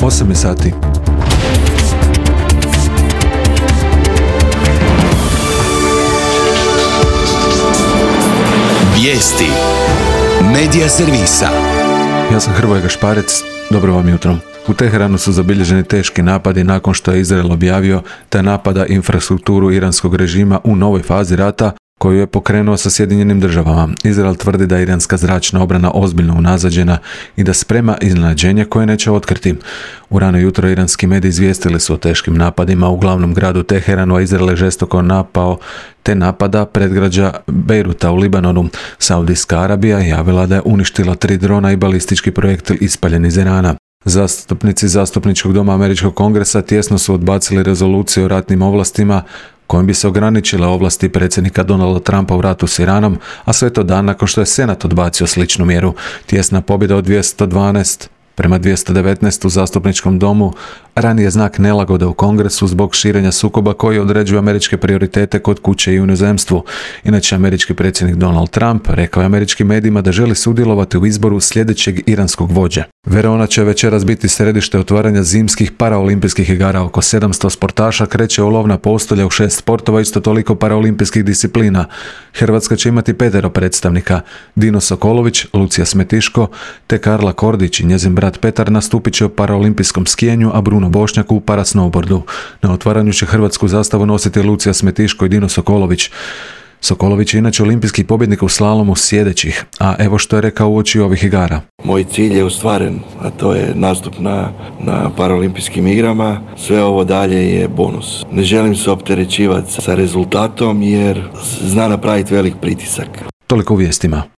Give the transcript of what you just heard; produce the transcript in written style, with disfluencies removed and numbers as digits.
8 je sati. Vijesti Medija servisa. Ja sam Hrvoje Gašparec, dobro vam jutro. U Teheranu su zabilježeni teški napadi nakon što je Izrael objavio da napada infrastrukturu iranskog režima u novoj fazi rata koju je pokrenuo sa Sjedinjenim državama. Izrael tvrdi da je iranska zračna obrana ozbiljno unazađena i da sprema iznenađenje koje neće otkriti. U rano jutro iranski mediji izvijestili su o teškim napadima u glavnom gradu Teheranu, a Izrael je žestoko napao te napada predgrađa Bejruta u Libanonu. Saudijska Arabija javila da je uništila 3 drona i balistički projektil ispaljen iz Irana. Zastupnici Zastupničkog doma Američkog kongresa tjesno su odbacili rezoluciju o ratnim ovlastima kojim bi se ograničile ovlasti predsjednika Donalda Trumpa u ratu s Iranom, a sve to dan nakon što je Senat odbacio sličnu mjeru. Tjesna pobjeda od 212 prema 219 u Zastupničkom domu ranije znak nelagode u Kongresu zbog širenja sukoba koji određuje američke prioritete kod kuće i u inozemstvu. Inače, američki predsjednik Donald Trump rekao je američkim medijima da želi sudjelovati u izboru sljedećeg iranskog vođe. Verona će večeras biti središte otvaranja zimskih paraolimpijskih igara. Oko 700 sportaša kreće u lov na postolja u 6 sportova, isto toliko paraolimpijskih disciplina. Hrvatska će imati 5 predstavnika. Dino Sokolović, Lucija Smetiško te Karla Kordić i njezin brat Petar nastupit će u paraolimpijskom skijenju, a Bruno Bošnjak u parasnowboardu. Na otvaranju će hrvatsku zastavu nositi Lucija Smetiško i Dino Sokolović. Sokolović je inače olimpijski pobjednik u slalomu sjedećih, a evo što je rekao uoči ovih igara. Moj cilj je ostvaren, a to je nastup na paraolimpijskim igrama. Sve ovo dalje je bonus. Ne želim se opterećivati sa rezultatom jer zna napraviti velik pritisak. Toliko u vijestima.